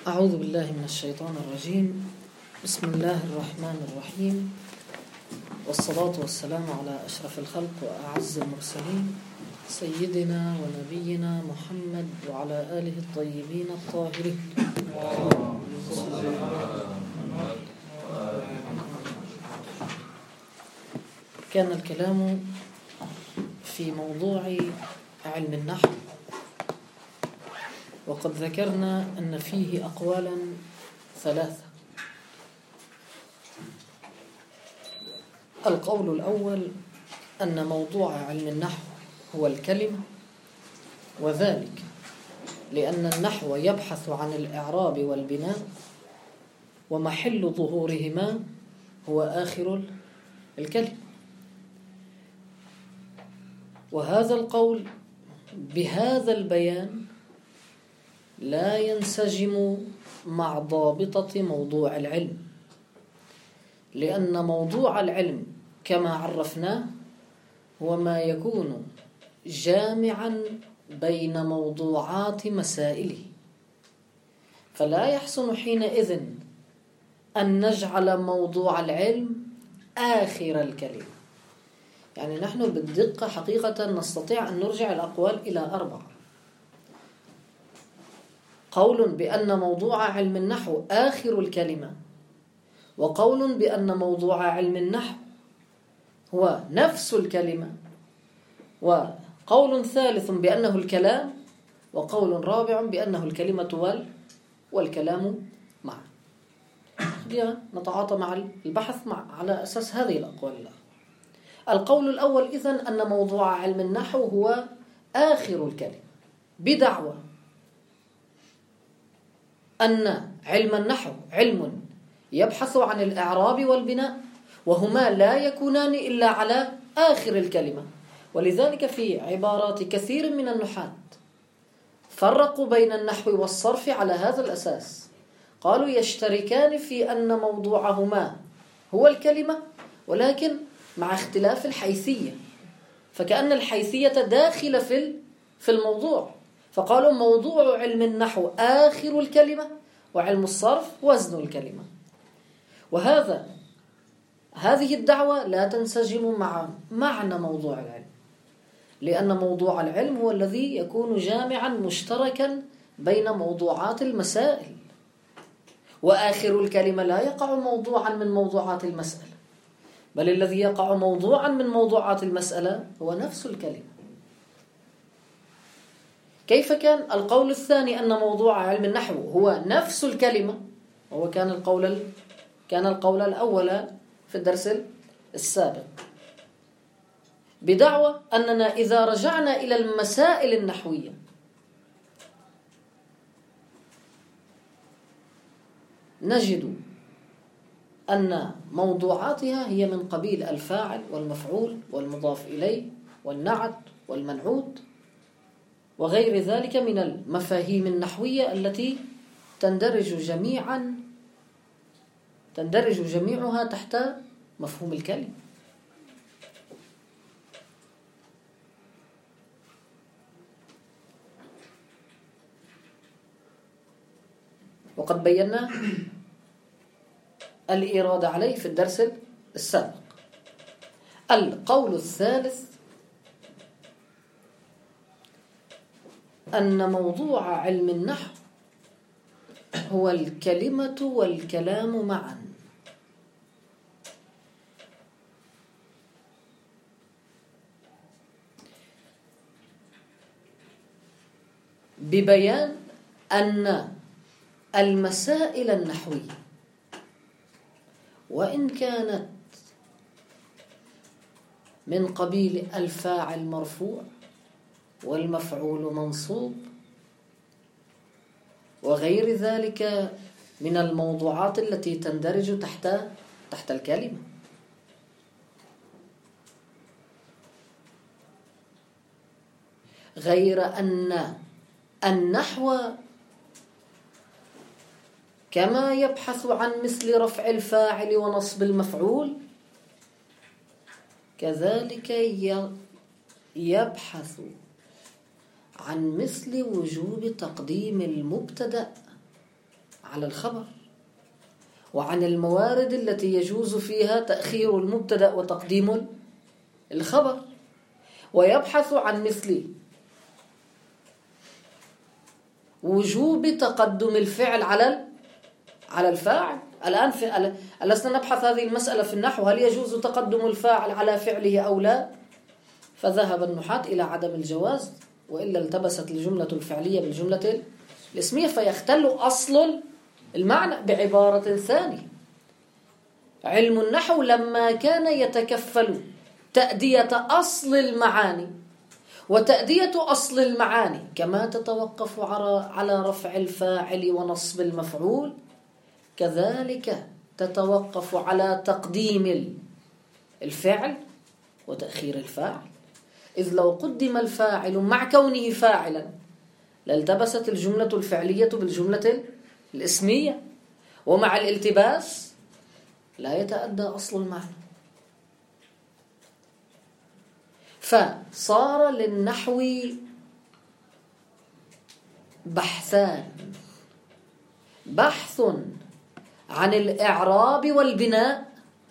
أعوذ بالله من الشيطان الرجيم. بسم الله الرحمن الرحيم، والصلاة والسلام على أشرف الخلق وأعز المرسلين سيدنا ونبينا محمد وعلى آله الطيبين الطاهرين. كان الكلام في موضوع علم النحو، وقد ذكرنا أن فيه أقوالا ثلاثة. القول الأول أن موضوع علم النحو هو الكلمة، وذلك لأن النحو يبحث عن الإعراب والبناء، ومحل ظهورهما هو آخر الكلمة. وهذا القول بهذا البيان لا ينسجم مع ضابطة موضوع العلم، لأن موضوع العلم كما عرفناه هو ما يكون جامعا بين موضوعات مسائله، فلا يحسن حينئذ أن نجعل موضوع العلم آخر الكلمة. يعني نحن بالدقة حقيقة نستطيع أن نرجع الأقوال إلى 4. قول بأن موضوع علم النحو آخر الكلمة، وقول بأن موضوع علم النحو هو نفس الكلمة، وقول ثالث بأنه الكلام، وقول رابع بأنه الكلمة والكلام معا. نتعاطى مع البحث على أساس هذه الأقوال. القول الأول إذن أن موضوع علم النحو هو آخر الكلمة، بدعوى أن علم النحو علم يبحث عن الإعراب والبناء، وهما لا يكونان إلا على آخر الكلمة. ولذلك في عبارات كثير من النحاة فرقوا بين النحو والصرف على هذا الأساس، قالوا يشتركان في أن موضوعهما هو الكلمة، ولكن مع اختلاف الحيثية، فكأن الحيثية داخلة في الموضوع. فقالوا موضوع علم النحو آخر الكلمة، وعلم الصرف وزن الكلمة. هذه الدعوة لا تنسجم مع معنى موضوع العلم، لأن موضوع العلم هو الذي يكون جامعا مشتركا بين موضوعات المسائل، وآخر الكلمة لا يقع موضوعا من موضوعات المسألة، بل الذي يقع موضوعا من موضوعات المسألة هو نفس الكلمة. كيف كان القول الثاني أن موضوع علم النحو هو نفس الكلمة؟ وهو كان القول الأول في الدرس السابق، بدعوى أننا إذا رجعنا إلى المسائل النحوية نجد أن موضوعاتها هي من قبيل الفاعل والمفعول والمضاف إليه والنعت والمنعوت وغير ذلك من المفاهيم النحوية التي تندرج جميعها تحت مفهوم الكلمة. وقد بينا الإرادة عليه في الدرس السابق. القول الثالث أن موضوع علم النحو هو الكلمة والكلام معا، ببيان أن المسائل النحوية وإن كانت من قبيل الفاعل مرفوع والمفعول منصوب وغير ذلك من الموضوعات التي تندرج تحت الكلمة، غير أن النحو كما يبحث عن مثل رفع الفاعل ونصب المفعول، كذلك يبحث عن مثل وجوب تقديم المبتدأ على الخبر، وعن الموارد التي يجوز فيها تأخير المبتدأ وتقديم الخبر، ويبحث عن مثل وجوب تقدم الفعل على الفاعل. الآن لسنا نبحث هذه المسألة في النحو، هل يجوز تقدم الفاعل على فعله أو لا؟ فذهب النحاة إلى عدم الجواز، وإلا التبست الجملة الفعلية بالجملة الاسمية فيختل أصل المعنى. بعبارة ثانية، علم النحو لما كان يتكفل تأدية أصل المعاني، وتأدية أصل المعاني كما تتوقف على رفع الفاعل ونصب المفعول، كذلك تتوقف على تقديم الفعل وتأخير الفاعل. إذ لو قدم الفاعل مع كونه فاعلا لالتبست الجملة الفعلية بالجملة الاسمية، ومع الالتباس لا يتأدى أصل المعنى. فصار للنحو بحثان: بحث عن الإعراب والبناء،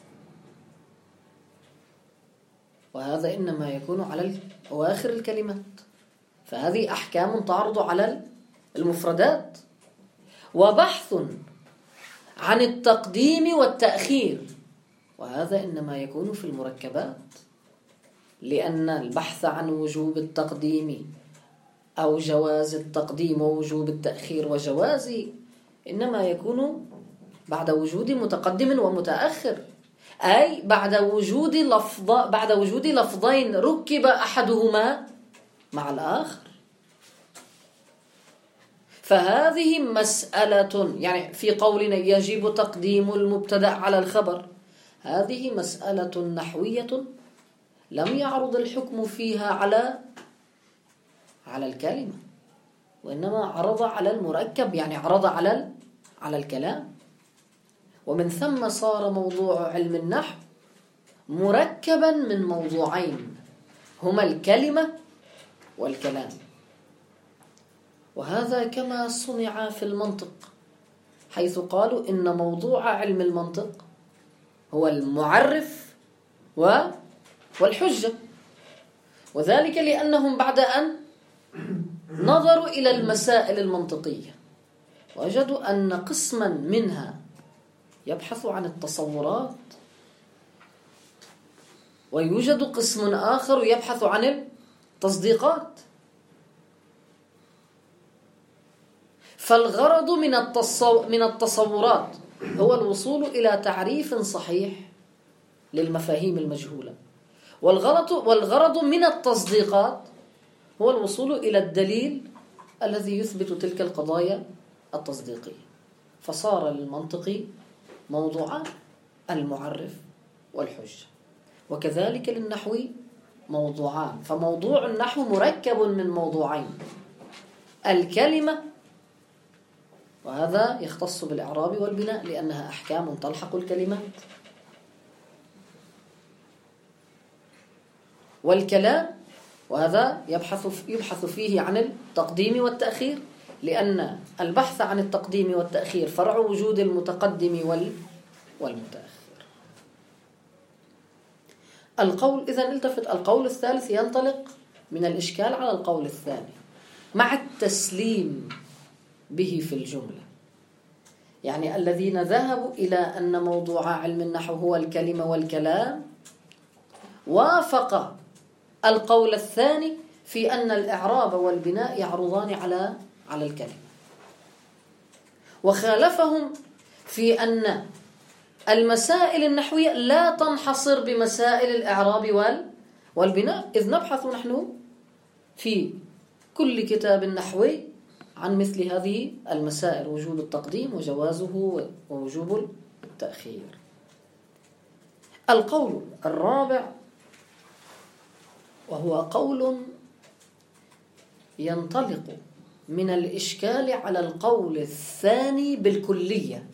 وهذا إنما يكون على أواخر الكلمات، فهذه أحكام تعرض على المفردات. وبحث عن التقديم والتأخير، وهذا إنما يكون في المركبات، لأن البحث عن وجوب التقديم أو جواز التقديم ووجوب التأخير وجوازه إنما يكون بعد وجود متقدم ومتأخر، أي بعد وجود لفظين ركب أحدهما مع الآخر. فهذه مسألة، يعني في قولنا يجب تقديم المبتدأ على الخبر، هذه مسألة نحوية لم يعرض الحكم فيها على الكلمة، وإنما عرض على المركب، يعني عرض على الكلام. ومن ثم صار موضوع علم النحو مركبا من موضوعين هما الكلمة والكلام. وهذا كما صنع في المنطق، حيث قالوا إن موضوع علم المنطق هو المعرف والحجة، وذلك لأنهم بعد أن نظروا إلى المسائل المنطقية وجدوا أن قسما منها يبحث عن التصورات، ويوجد قسم آخر يبحث عن التصديقات. فالغرض من التصورات هو الوصول إلى تعريف صحيح للمفاهيم المجهولة، والغرض من التصديقات هو الوصول إلى الدليل الذي يثبت تلك القضايا التصديقية. فصار للمنطق موضوعان: المعرف والحجة. وكذلك للنحو موضوعان، فموضوع النحو مركب من موضوعين: الكلمة، وهذا يختص بالإعراب والبناء لأنها أحكام تلحق الكلمات، والكلام، وهذا يبحث فيه عن التقديم والتأخير، لأن البحث عن التقديم والتأخير فرع وجود المتقدم والمتأخر. إذن التفت، القول الثالث ينطلق من الإشكال على القول الثاني مع التسليم به في الجملة. يعني الذين ذهبوا إلى أن موضوع علم النحو هو الكلمة والكلام وافق القول الثاني في أن الإعراب والبناء يعرضان على الكلمة، وخالفهم في أن المسائل النحوية لا تنحصر بمسائل الإعراب والبناء، إذ نبحث نحن في كل كتاب نحوي عن مثل هذه المسائل: وجوب التقديم وجوازه ووجوب التأخير. القول الرابع، وهو قول ينطلق من الإشكال على القول الثاني بالكلية،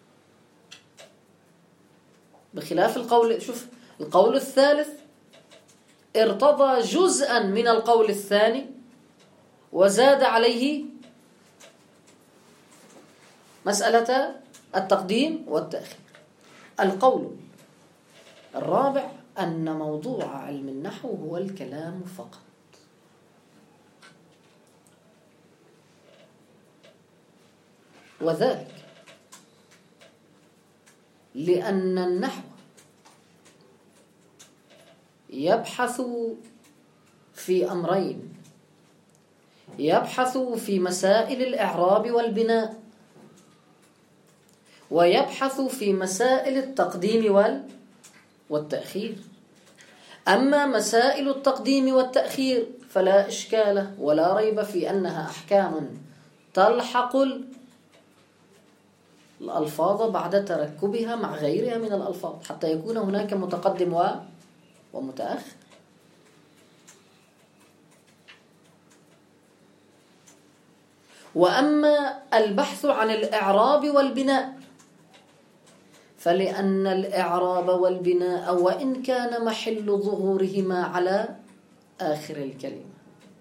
بخلاف القول الثالث ارتضى جزءا من القول الثاني وزاد عليه مسألة التقديم والتأخير. القول الرابع أن موضوع علم النحو هو الكلام فقط. وذلك لأن النحو يبحث في أمرين: يبحث في مسائل الإعراب والبناء، ويبحث في مسائل التقديم والتأخير. أما مسائل التقديم والتأخير فلا إشكال ولا ريب في أنها أحكام تلحق الألفاظ بعد تركبها مع غيرها من الألفاظ حتى يكون هناك متقدم ومتأخر. وأما البحث عن الإعراب والبناء فلأن الإعراب والبناء وإن كان محل ظهورهما على آخر الكلمة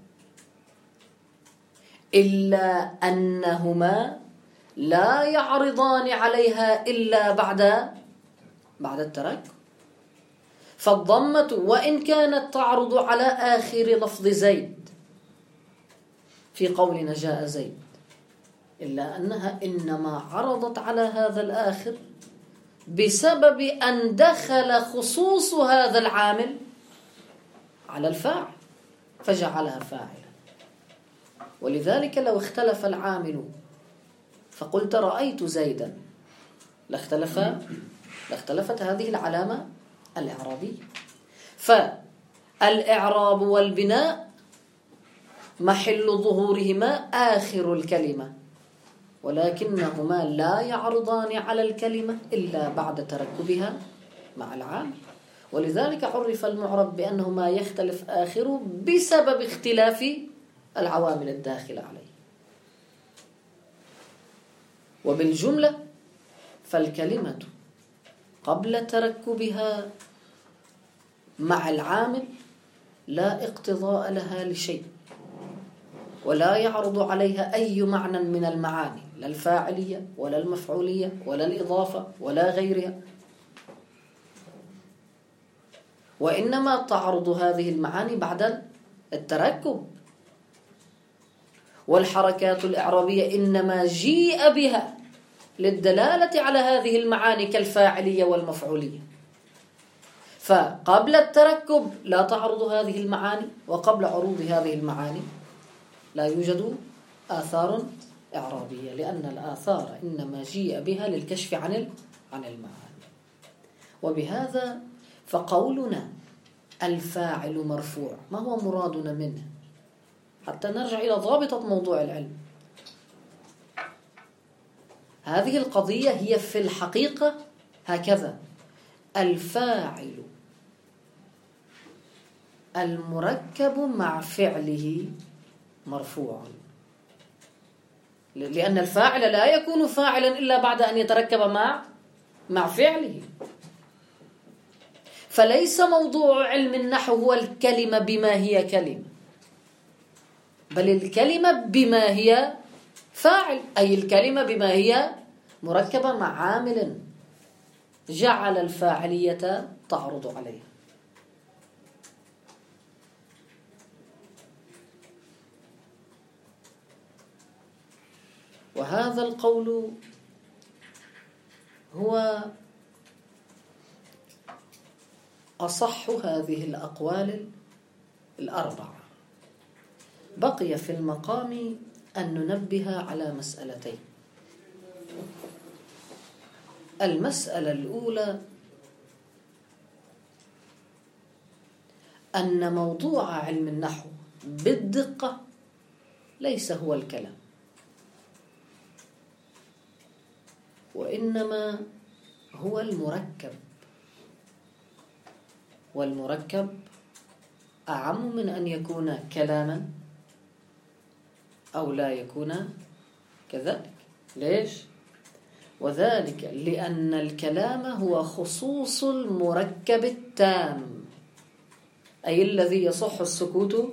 إلا أنهما لا يعرضان عليها إلا بعد التركب. فالضمة وإن كانت تعرض على آخر لفظ زيد في قولنا جاء زيد، إلا أنها إنما عرضت على هذا الآخر بسبب أن دخل خصوص هذا العامل على الفاعل فجعلها فاعلا. ولذلك لو اختلف العامل فقلت رأيت زيدا لاختلفت هذه العلامة الإعرابية. فالإعراب والبناء محل ظهورهما آخر الكلمة، ولكنهما لا يعرضان على الكلمة إلا بعد تركبها مع العامل. ولذلك عرف المعرب بأنه ما يختلف آخره بسبب اختلاف العوامل الداخلة عليه. وبالجملة فالكلمة قبل تركبها مع العامل لا اقتضاء لها لشيء، ولا يعرض عليها أي معنى من المعاني، لا الفاعلية ولا المفعولية ولا الإضافة ولا غيرها، وإنما تعرض هذه المعاني بعد التركب. والحركات الإعرابية إنما جيء بها للدلالة على هذه المعاني كالفاعلية والمفعولية. فقبل التركب لا تعرض هذه المعاني، وقبل عروض هذه المعاني لا يوجد آثار إعرابية، لأن الآثار إنما جيء بها للكشف عن المعاني. وبهذا فقولنا الفاعل مرفوع ما هو مرادنا منه؟ حتى نرجع إلى ضابطة موضوع العلم. هذه القضية هي في الحقيقة هكذا: الفاعل المركب مع فعله مرفوع، لأن الفاعل لا يكون فاعلا إلا بعد أن يتركب مع فعله. فليس موضوع علم النحو هو الكلمة بما هي كلمة، بل الكلمة بما هي فاعل، أي الكلمة بما هي مركبة مع عامل جعل الفاعلية تعرض عليها. وهذا القول هو أصح هذه الأقوال الأربعة. بقي في المقام أن ننبه على مسألتين. المسألة الأولى أن موضوع علم النحو بالدقة ليس هو الكلام، وإنما هو المركب، والمركب أعم من أن يكون كلاما أو لا يكون كذلك. ليش؟ وذلك لأن الكلام هو خصوص المركب التام، أي الذي يصح السكوت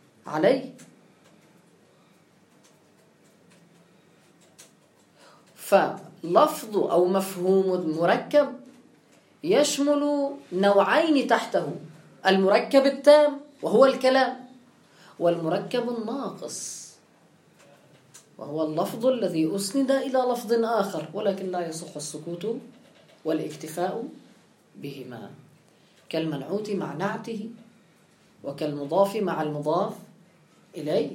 عليه. فلفظ أو مفهوم مركب يشمل نوعين تحته: المركب التام وهو الكلام، والمركب الناقص وهو اللفظ الذي أسند إلى لفظ آخر ولكن لا يصح السكوت والاكتفاء بهما، كالمنعوت مع نعته، وكالمضاف مع المضاف إليه.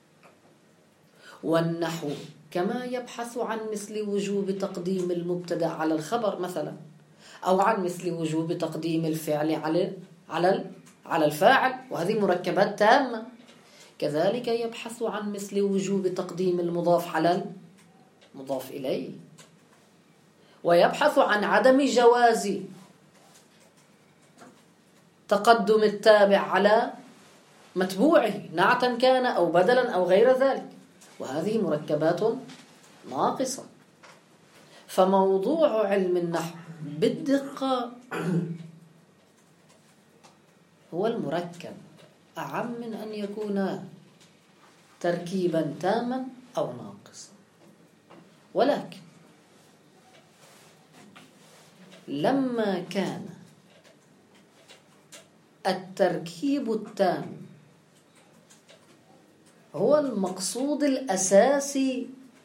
والنحو كما يبحث عن مثل وجوب تقديم المبتدأ على الخبر مثلا، أو عن مثل وجوب تقديم الفعل على الفاعل، وهذه مركبات تامة. كذلك يبحث عن مثل وجوب تقديم المضاف على المضاف إليه، ويبحث عن عدم جواز تقدم التابع على متبوعه نعتا كان أو بدلا أو غير ذلك، وهذه مركبات ناقصة. فموضوع علم النحو بالدقة هو المركب، أعم من أن يكون تركيبا تاما أو ناقصا. ولكن لما كان التركيب التام هو المقصود الأساسي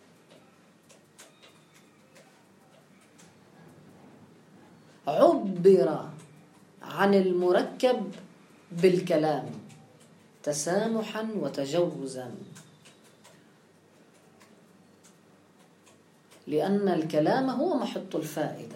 عبر عن المركب بالكلام تسامحا وتجوزا، لأن الكلام هو محط الفائدة.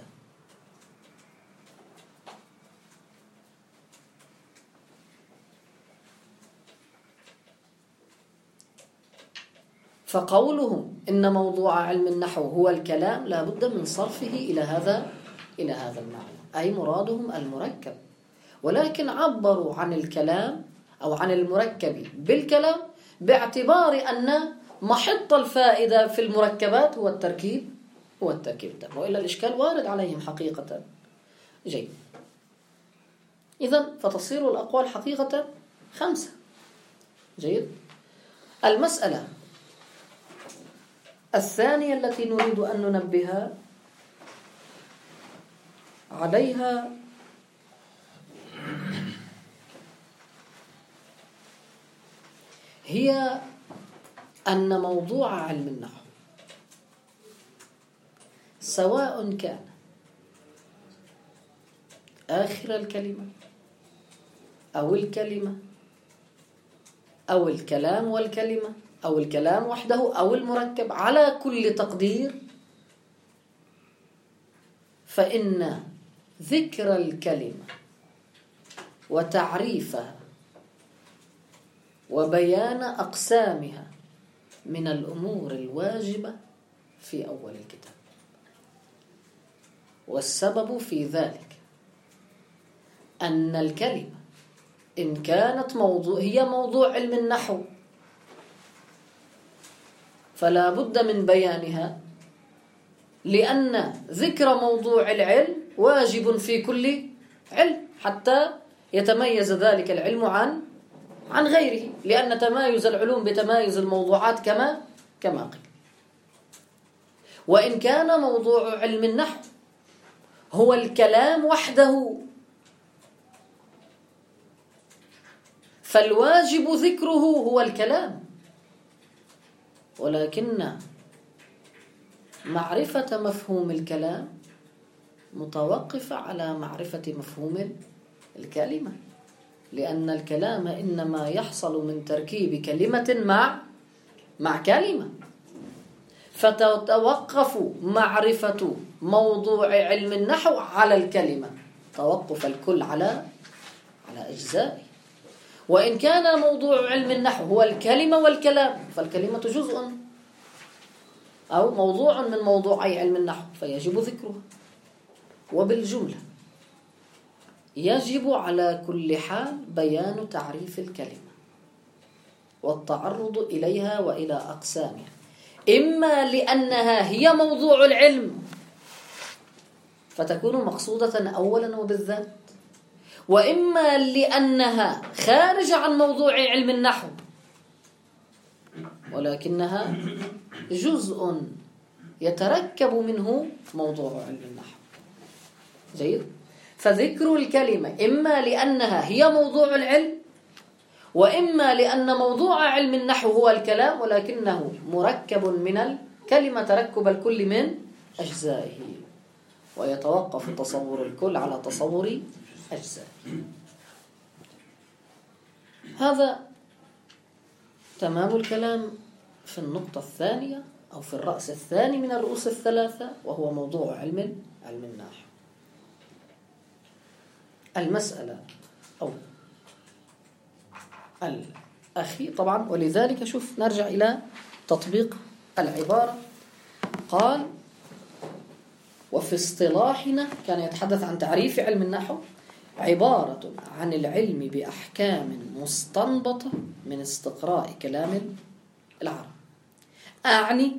فقولهم إن موضوع علم النحو هو الكلام لا بد من صرفه إلى هذا المعنى، أي مرادهم المركب. ولكن عبروا عن الكلام أو عن المركب بالكلام باعتبار أن محط الفائدة في المركبات هو التركيب التام، وإلا الإشكال وارد عليهم حقيقة. جيد، إذن فتصير الأقوال حقيقة 5. جيد. المسألة الثانية التي نريد أن ننبه عليها هي أن موضوع علم النحو سواء كان آخر الكلمة أو الكلمة أو الكلام والكلمة أو الكلام وحده أو المركب، على كل تقدير فإن ذكر الكلمة وتعريفها وبيان أقسامها من الأمور الواجبة في أول الكتاب. والسبب في ذلك أن الكلمة إن كانت هي موضوع علم النحو فلا بد من بيانها، لأن ذكر موضوع العلم واجب في كل علم حتى يتميز ذلك العلم عن غيره، لأن تمايز العلوم بتمايز الموضوعات كما قيل. وإن كان موضوع علم النحو هو الكلام وحده فالواجب ذكره هو الكلام، ولكن معرفة مفهوم الكلام متوقفة على معرفة مفهوم الكلمة، لأن الكلام إنما يحصل من تركيب كلمة مع كلمة، فتتوقف معرفة موضوع علم النحو على الكلمة توقف الكل على أجزائه. وإن كان موضوع علم النحو هو الكلمة والكلام فالكلمة جزء أو موضوع من موضوعي علم النحو فيجب ذكرها. وبالجملة يجب على كل حال بيان تعريف الكلمة والتعرض إليها وإلى أقسامها، إما لأنها هي موضوع العلم فتكون مقصودة أولا وبالذات، وإما لأنها خارجة عن موضوع علم النحو ولكنها جزء يتركب منه موضوع علم النحو. جيد؟ فذكر الكلمة إما لأنها هي موضوع العلم، وإما لأن موضوع علم النحو هو الكلام، ولكنه مركب من الكلمة تركب الكل من أجزائه، ويتوقف تصور الكل على تصور أجزائه. هذا تمام الكلام في النقطة الثانية أو في الرأس الثاني من الرؤوس الثلاثة، وهو موضوع علم النحو. المسألة أو الأخير طبعا، ولذلك شوف نرجع إلى تطبيق العبارة. قال: وفي اصطلاحنا، كان يتحدث عن تعريف علم النحو: عبارة عن العلم بأحكام مستنبطة من استقراء كلام العرب. أعني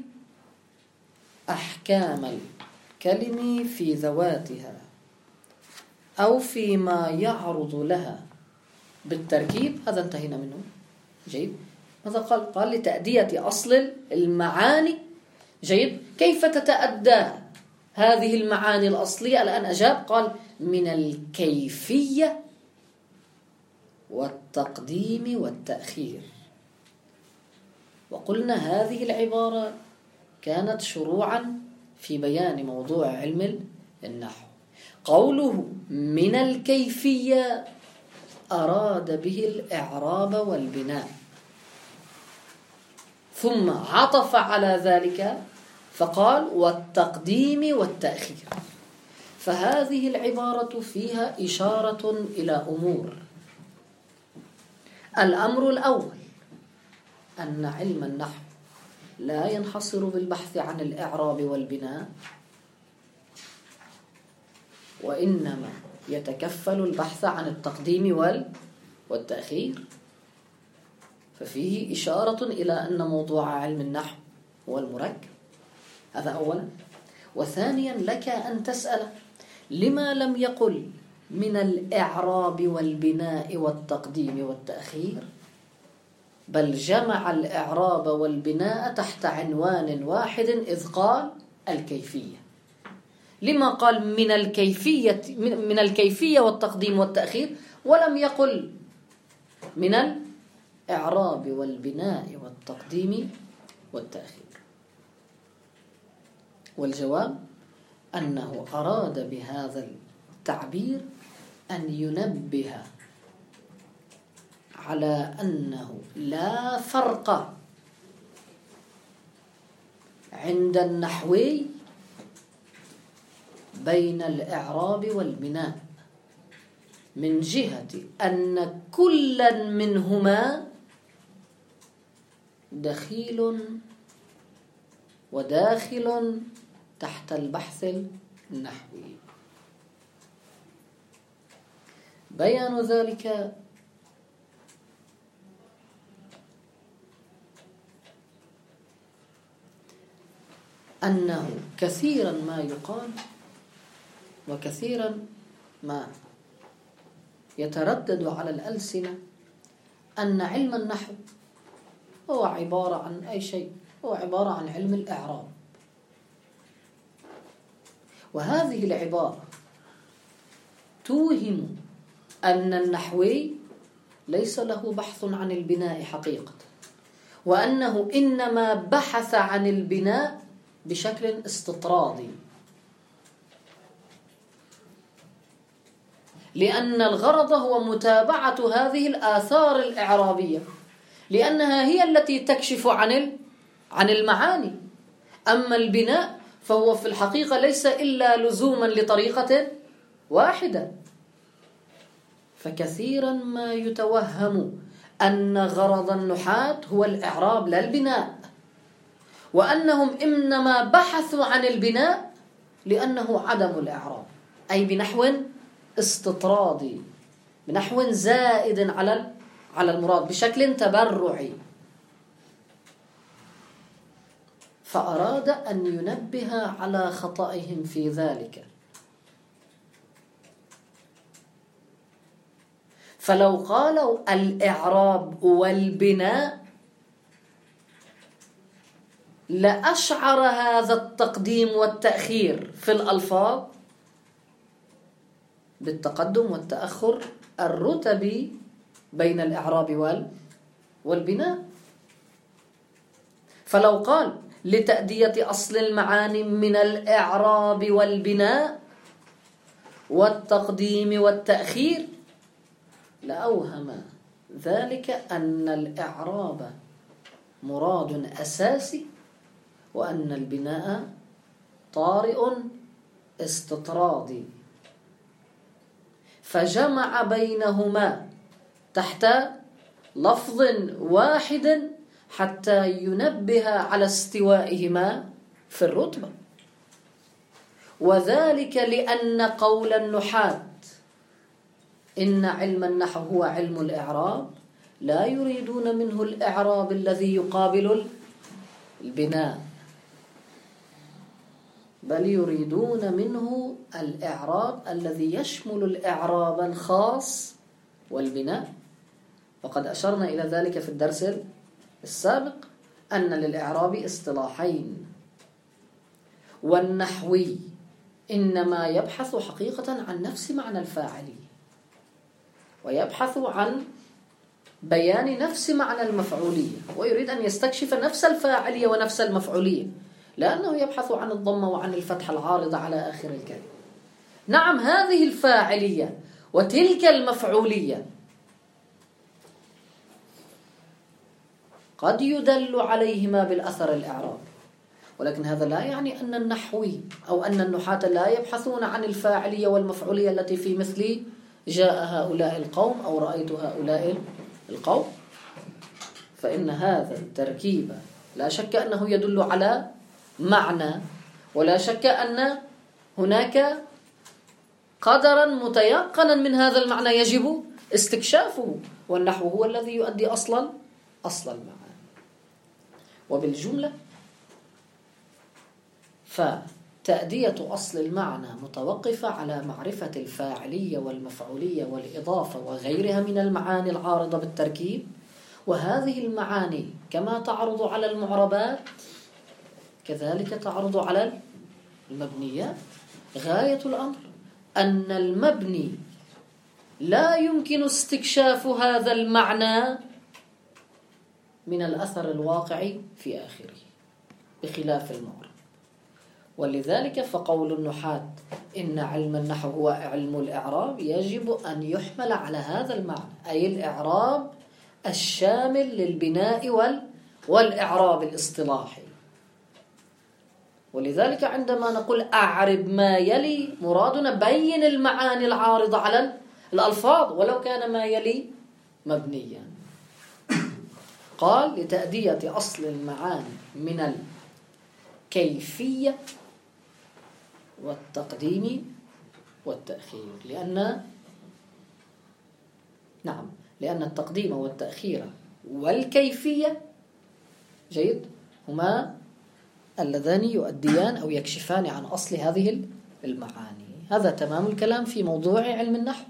أحكام الكلم في ذواتها أو فيما يعرض لها بالتركيب. هذا انتهينا منه. جيد. ماذا قال؟ قال لتأدية أصل المعاني. جيد. كيف تتأدى هذه المعاني الأصلية؟ الآن أجاب، قال: من الكيفية والتقديم والتأخير. وقلنا هذه العبارة كانت شروعا في بيان موضوع علم النحو. قوله من الكيفية أراد به الإعراب والبناء، ثم عطف على ذلك فقال: والتقديم والتأخير. فهذه العبارة فيها إشارة إلى أمور. الأمر الأول أن علم النحو لا ينحصر بالبحث عن الإعراب والبناء، وإنما يتكفل البحث عن التقديم والتأخير. ففيه إشارة إلى أن موضوع علم النحو هو المركب. هذا أولا. وثانيا لك أن تسأل: لما لم يقل من الإعراب والبناء والتقديم والتأخير، بل جمع الإعراب والبناء تحت عنوان واحد إذ قال الكيفية؟ لما قال من الكيفية والتقديم والتأخير ولم يقل من الإعراب والبناء والتقديم والتأخير؟ والجواب أنه أراد بهذا التعبير أن ينبه على أنه لا فرق عند النحوي بين الإعراب والبناء، من جهة أن كلا منهما دخيل وداخل تحت البحث النحوي. بيان ذلك أنه كثيرا ما يقال وكثيرا ما يتردد على الألسنة أن علم النحو هو عبارة عن أي شيء، هو عبارة عن علم الإعراب. وهذه العبارة توهم أن النحوي ليس له بحث عن البناء حقيقة، وأنه إنما بحث عن البناء بشكل استطرادي، لأن الغرض هو متابعة هذه الآثار الإعرابية، لأنها هي التي تكشف عن المعاني. أما البناء فهو في الحقيقة ليس إلا لزوما لطريقة واحدة. فكثيرا ما يتوهم أن غرض النحاة هو الإعراب لا البناء، وأنهم إنما بحثوا عن البناء لأنه عدم الإعراب، أي بنحو استطرادي، بنحو زائد على المراد، بشكل تبرعي. فأراد أن ينبه على خطئهم في ذلك. فلو قالوا الإعراب والبناء لأشعر هذا التقديم والتأخير في الألفاظ بالتقدم والتأخر الرتبي بين الإعراب والبناء. فلو قال لتأدية أصل المعاني من الإعراب والبناء والتقديم والتأخير لأوهم ذلك أن الإعراب مراد أساسي وأن البناء طارئ استطرادي، فجمع بينهما تحت لفظ واحد حتى ينبه على استوائهما في الرتبة. وذلك لأن قول النحاة إن علم النحو هو علم الإعراب لا يريدون منه الإعراب الذي يقابل البناء، بل يريدون منه الإعراب الذي يشمل الإعراب الخاص والبناء. وقد أشرنا إلى ذلك في الدرس السابق أن للإعراب اصطلاحين، والنحوي إنما يبحث حقيقة عن نفس معنى الفاعلي، ويبحث عن بيان نفس معنى المفعولية، ويريد أن يستكشف نفس الفاعلية ونفس المفعولية، لأنه يبحث عن الضمة وعن الفتحة العارضة على آخر الكلمة. نعم، هذه الفاعلية وتلك المفعولية قد يدل عليهما بالأثر الإعراب، ولكن هذا لا يعني أن النحوي أو أن النحاة لا يبحثون عن الفاعلية والمفعولية التي في مثل جاء هؤلاء القوم أو رأيت هؤلاء القوم. فإن هذا التركيب لا شك أنه يدل على معنى، ولا شك أن هناك قدرا متيقنا من هذا المعنى يجب استكشافه، والنحو هو الذي يؤدي أصل المعنى. وبالجملة فتأدية أصل المعنى متوقفة على معرفة الفاعلية والمفعولية والإضافة وغيرها من المعاني العارضة بالتركيب. وهذه المعاني كما تعرض على المعربات كذلك تعرض على المبنيات. غاية الأمر أن المبني لا يمكن استكشاف هذا المعنى من الأثر الواقعي في آخره بخلاف المعرب. ولذلك فقول النحاة إن علم النحو هو علم الإعراب يجب أن يحمل على هذا المعنى، أي الإعراب الشامل للبناء والإعراب الاصطلاحي. ولذلك عندما نقول أعرب ما يلي مرادنا بين المعاني العارضة على الألفاظ ولو كان ما يلي مبنيا. قال لتأدية أصل المعاني من الكيفية والتقديم والتأخير، لأن التقديم والتأخير والكيفية جيد هما اللذان يؤديان أو يكشفان عن أصل هذه المعاني. هذا تمام الكلام في موضوع علم النحو.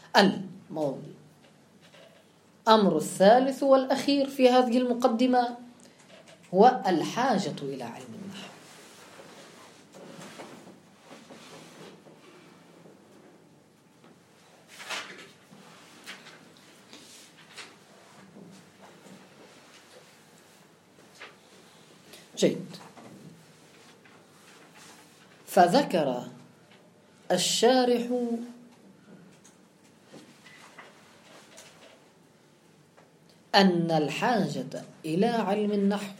الأمر الثالث والأخير في هذه المقدمة هو الحاجة إلى علم النحو. جيد. فذكر الشارح أن الحاجة إلى علم النحو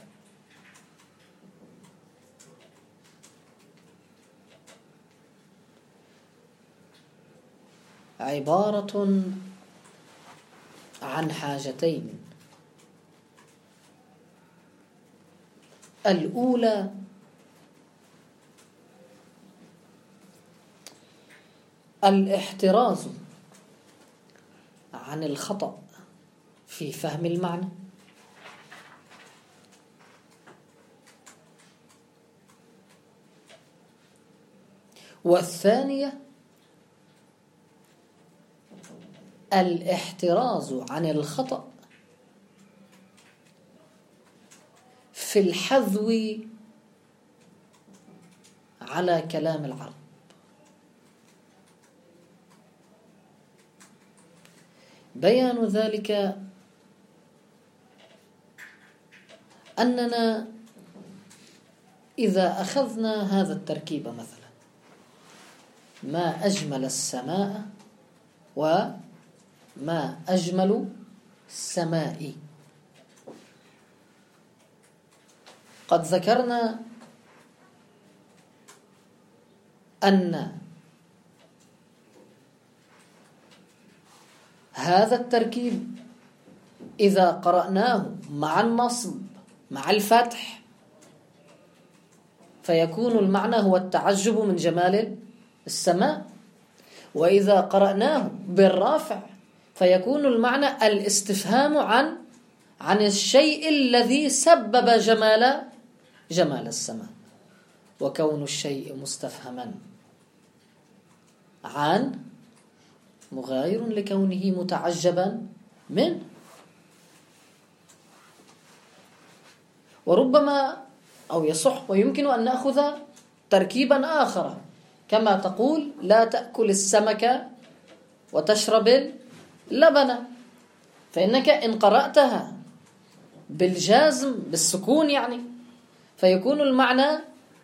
عبارة عن حاجتين. الأولى الاحتراز عن الخطأ في فهم المعنى، والثانية الاحتراز عن الخطأ في الحذو على كلام العرب. بيان ذلك أننا إذا أخذنا هذا التركيب مثلا، ما أجمل السماء وما أجمل السماء، قد ذكرنا أن هذا التركيب إذا قرأناه مع النصب مع الفتح فيكون المعنى هو التعجب من جمال السماء، وإذا قرأناه بالرافع فيكون المعنى الاستفهام عن الشيء الذي سبب جمال السماء. وكون الشيء مستفهما عن مغاير لكونه متعجبا منه. وربما أو يصح ويمكن أن نأخذ تركيبا آخر، كما تقول لا تأكل السمك وتشرب اللبن، فإنك إن قرأتها بالجازم بالسكون يعني فيكون المعنى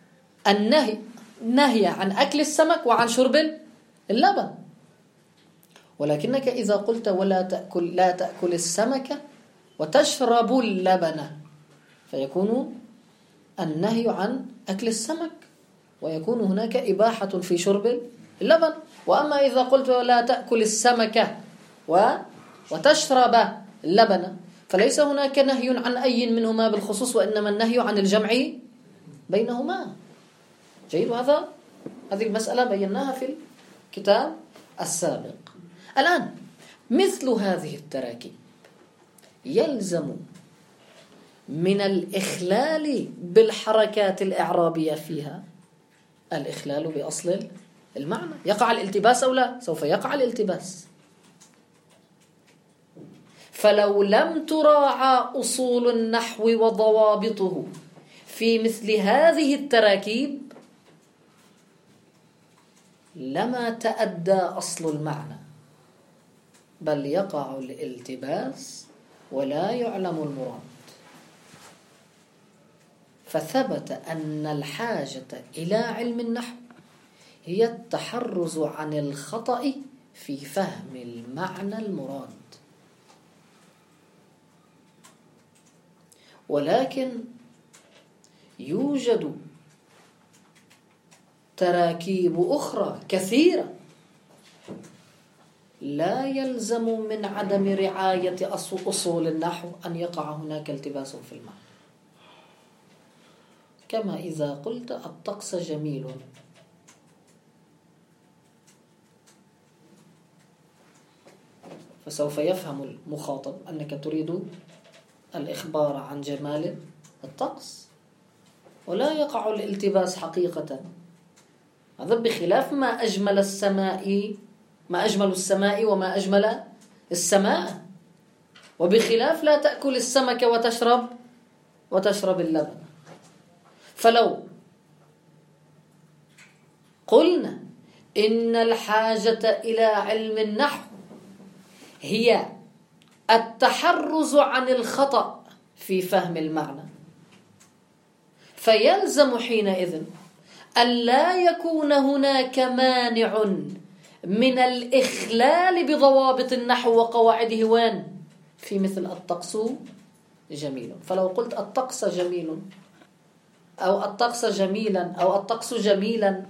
النهي عن أكل السمك وعن شرب اللبن. ولكنك إذا قلت لا تأكل السمك وتشرب اللبن فيكون النهي عن أكل السمك ويكون هناك إباحة في شرب اللبن. وأما إذا قلت لا تأكل السمك وتشرب اللبن فليس هناك نهي عن أي منهما بالخصوص، وإنما النهي عن الجمع بينهما. جيد. هذه المسألة بيناها في الكتاب السابق. الآن مثل هذه التراكيب يلزم من الإخلال بالحركات الإعرابية فيها الإخلال بأصل المعنى. يقع الالتباس أو لا؟ سوف يقع الالتباس. فلو لم تراعى أصول النحو وضوابطه في مثل هذه التراكيب لما تأدى أصل المعنى، بل يقع الالتباس ولا يعلم المراد. فثبت أن الحاجة إلى علم النحو هي التحرز عن الخطأ في فهم المعنى المراد. ولكن يوجد تراكيب أخرى كثيرة لا يلزم من عدم رعاية أصول النحو أن يقع هناك التباس في المعنى، كما إذا قلت الطقس جميل فسوف يفهم المخاطب أنك تريد الإخبار عن جمال الطقس ولا يقع الالتباس حقيقة. هذا بخلاف ما أجمل السماء وما أجمل السماء، وبخلاف لا تأكل السمك وتشرب اللبن. فلو قلنا إن الحاجة إلى علم النحو هي التحرز عن الخطأ في فهم المعنى، فيلزم حينئذ أن لا يكون هناك مانع من الإخلال بضوابط النحو وقواعده وين في مثل الطقس جميل. فلو قلت الطقس جميل أو الطقس جميلا أو الطقس جميلا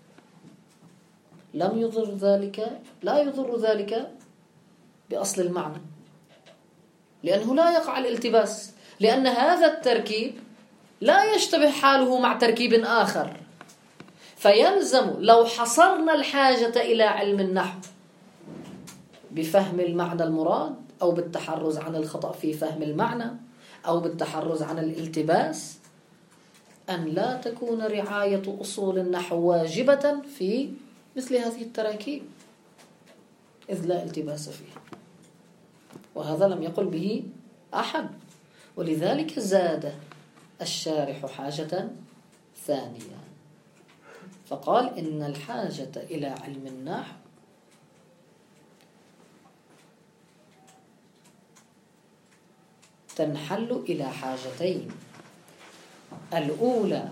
لا يضر ذلك بأصل المعنى، لأنه لا يقع الالتباس، لأن هذا التركيب لا يشتبه حاله مع تركيب آخر. فيلزم لو حصرنا الحاجة إلى علم النحو بفهم المعنى المراد أو بالتحرز عن الخطأ في فهم المعنى أو بالتحرز عن الالتباس أن لا تكون رعاية أصول النحو واجبة في مثل هذه التراكيب، إذ لا التباس فيها. وهذا لم يقل به أحد. ولذلك زاد الشارح حاجة ثانية، فقال إن الحاجة إلى علم النحو تنحل إلى حاجتين: الأولى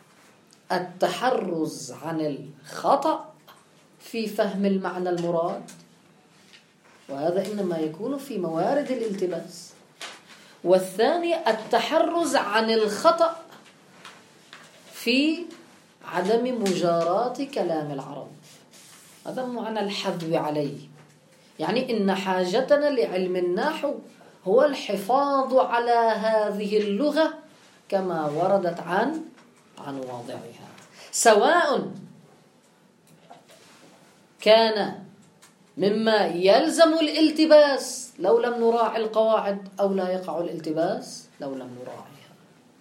التحرز عن الخطأ في فهم المعنى المراد، وهذا إنما يكون في موارد الالتباس، والثانية التحرز عن الخطأ في عدم مجاراة كلام العرب. هذا معنى الحذو عليه، يعني إن حاجتنا لعلم النحو هو الحفاظ على هذه اللغة كما وردت عن واضعها، سواء كان مما يلزم الالتباس لو لم نراعي القواعد أو لا يقع الالتباس لو لم نراعيها.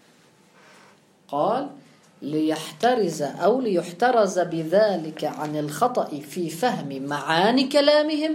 قال ليحترز أو ليحترز بذلك عن الخطأ في فهم معاني كلامهم،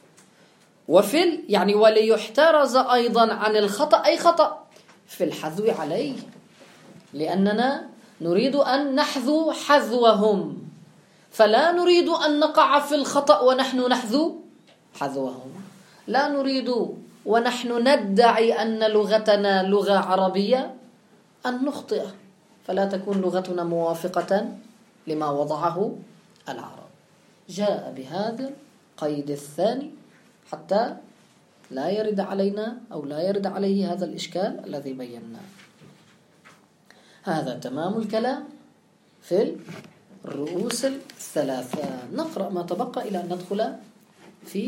يعني وليحترز أيضا عن الخطأ أي خطأ في الحذو عليه، لأننا نريد أن نحذو حذوهم، فلا نريد أن نقع في الخطأ ونحن نحذو حذوهم. لا نريد ونحن ندعي أن لغتنا لغة عربية أن نخطئ، فلا تكون لغتنا موافقة لما وضعه العرب. جاء بهذا القيد الثاني حتى لا يرد علينا أو لا يرد عليه هذا الإشكال الذي بيناه. هذا تمام الكلام في الرؤوس الثلاثة. نقرأ ما تبقى إلى أن ندخل في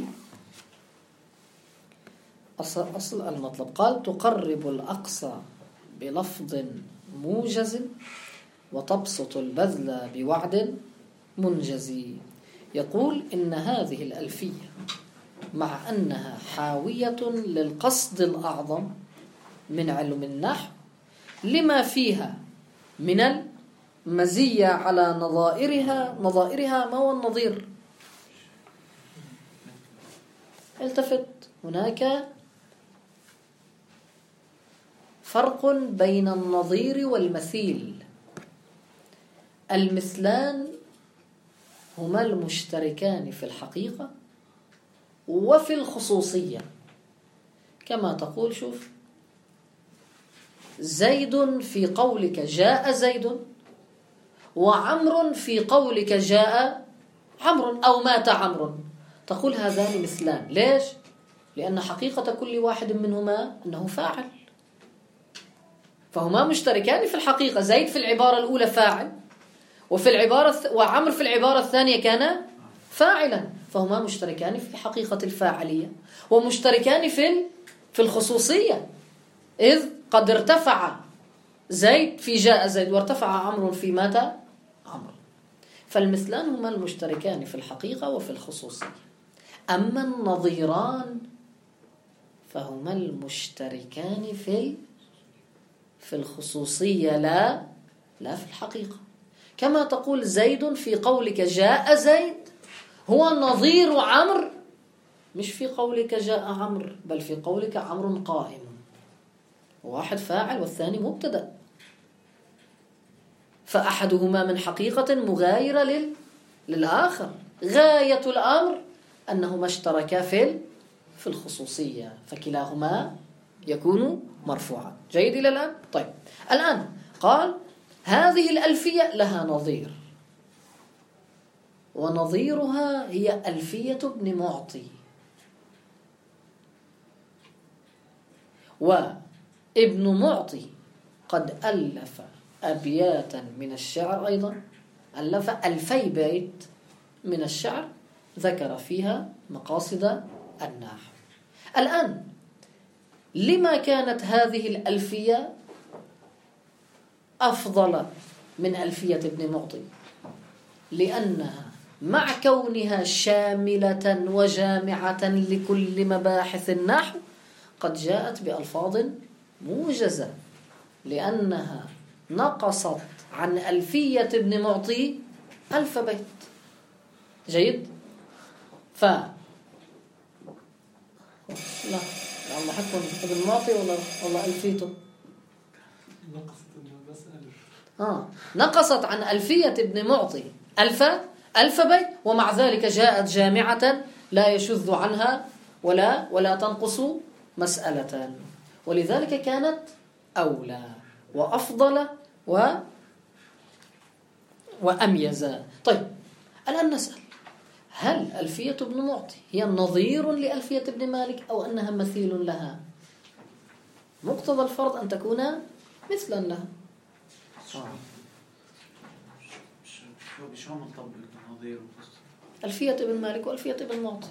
أصل المطلب. قال تقرب الأقصى بلفظ موجز وتبسط البذل بوعد منجزي. يقول إن هذه الألفية مع أنها حاوية للقصد الأعظم من علم النحو لما فيها من المزية على نظائرها. ما هو النظير؟ التفت، هناك فرق بين النظير والمثيل. المثلان هما المشتركان في الحقيقة وفي الخصوصية، كما تقول شوف زيد في قولك جاء زيد، وعمر في قولك جاء عمرو أو مات عمرو، تقول هذان مثلان. ليش؟ لأن حقيقة كل واحد منهما أنه فاعل، فهما مشتركان في الحقيقة. زيد في العبارة الأولى فاعل، وعمر في العبارة الثانية كان فاعلا، فهما مشتركان في حقيقة الفاعلية ومشتركان في الخصوصية، إذ قد ارتفع زيد في جاء زيد وارتفع عمرو في مات عمرو. فالمثلان هما المشتركان في الحقيقة وفي الخصوصية. أما النظيران فهما المشتركان في الخصوصية لا في الحقيقة. كما تقول زيد في قولك جاء زيد هو نظير عمرو، مش في قولك جاء عمرو، بل في قولك عمرو قائم، واحد فاعل والثاني مبتدأ، فأحدهما من حقيقة مغايرة للآخر. غاية الأمر أنهما اشتركا في الخصوصية، فكلاهما يكون مرفوعا. جيد إلى الآن؟ طيب، الآن قال هذه الألفية لها نظير، ونظيرها هي ألفية ابن معطي. وابن معطي قد ألف أبياتا من الشعر، أيضا ألف 2000 بيت من الشعر ذكر فيها مقاصد النحو. الآن لما كانت هذه الألفية أفضل من ألفية ابن معطي؟ لأنها مع كونها شاملة وجامعة لكل مباحث النحو قد جاءت بألفاظ موجزة، لأنها نقصت عن ألفية ابن معطي 1000 بيت. جيد؟ لا الله حكم ابن معطي ولا ألفيته؟ نقصت عن ألفية ابن معطي ألف بيت، ومع ذلك جاءت جامعة لا يشذ عنها ولا تنقص مسألة، ولذلك كانت أولى وأفضل وأميز. طيب الآن نسأل، هل ألفية ابن معطي هي نظير لألفية ابن مالك أو أنها مثيل لها؟ مقتضى الفرض أن تكون مثلا لها. شو مطلب نظير ألفية ابن مالك وألفية ابن معطي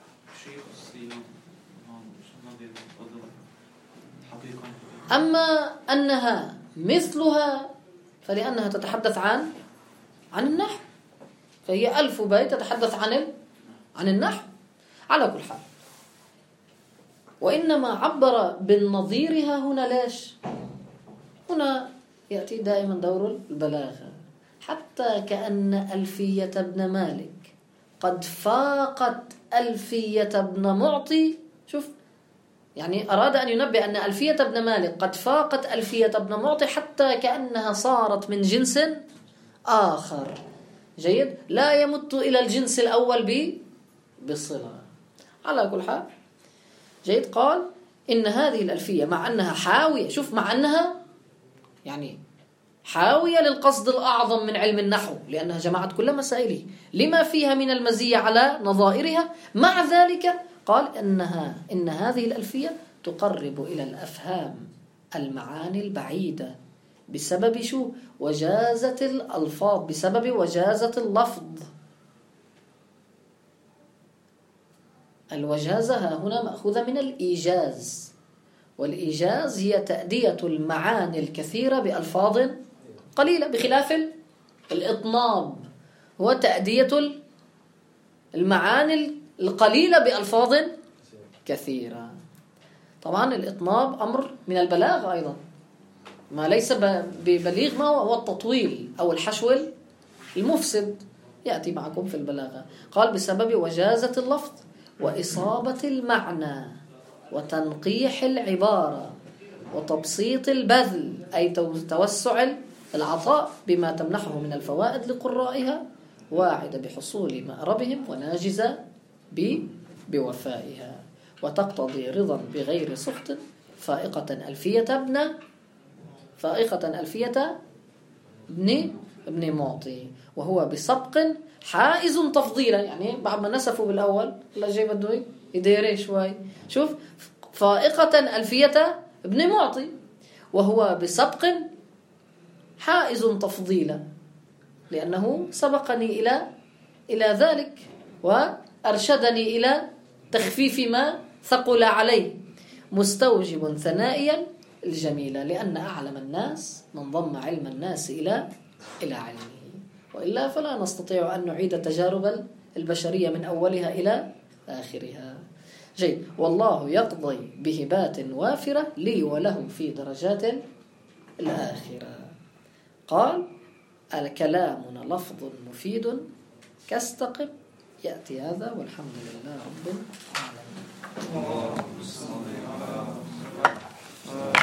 أما أنها مثلها فلأنها تتحدث عن النحو، فهي 1000 بيت تتحدث عن النحو على كل حال. وإنما عبر بالنظيرها هنا ليش؟ هنا يأتي دائما دور البلاغة، حتى كأن ألفية ابن مالك قد فاقت ألفية ابن معطي. شوف، يعني أراد أن ينبه أن ألفية ابن مالك قد فاقت ألفية ابن معطي حتى كأنها صارت من جنس آخر. جيد، لا يمت إلى الجنس الأول بصلة. على كل حال جيد، قال إن هذه الألفية مع أنها حاوية، شوف، مع أنها يعني حاوية للقصد الأعظم من علم النحو لأنها جمعت كل مسائله لما فيها من المزية على نظائرها، مع ذلك قال إن هذه الألفية تقرب إلى الأفهام المعاني البعيدة بسبب شو؟ وجازة الألفاظ، بسبب وجازة اللفظ. الوجازة هنا مأخوذة من الإيجاز، والإيجاز هي تأدية المعاني الكثيرة بألفاظ قليلة، بخلاف الإطناب هو تأدية المعاني القليلة بألفاظ كثيرة. طبعا الإطناب أمر من البلاغة أيضا، ما ليس ببليغ ما هو التطويل أو الحشو المفسد، يأتي معكم في البلاغة. قال بسبب وجازة اللفظ وإصابة المعنى وتنقيح العبارة وتبسيط البذل، أي توسع العطاء بما تمنحه من الفوائد لقرائها، واعدة بحصول مأربهم وناجزة بوفائها، وتقتضي رضا بغير سخط فائقة ألفية ابن معطي، وهو بسبق حائز تفضيلا. يعني بعد ما نسفوا بالأول لا جاي بده يديري شوي، شوف، فائقة ألفية ابن معطي وهو بسبق حائز تفضيلا، لأنه سبقني إلى ذلك وأرشدني إلى تخفيف ما ثقل عليه، مستوجب ثنائيا الجميلة، لأن أعلم الناس من ضم علم الناس إلى علمه، وإلا فلا نستطيع أن نعيد تجارب البشرية من أولها إلى آخرها. جيد، والله يقضي بهبات وافرة لي وله في درجات الآخرة. قال الكلامنا لفظ مفيد كاستقم، يأتي هذا والحمد لله رب العالمين.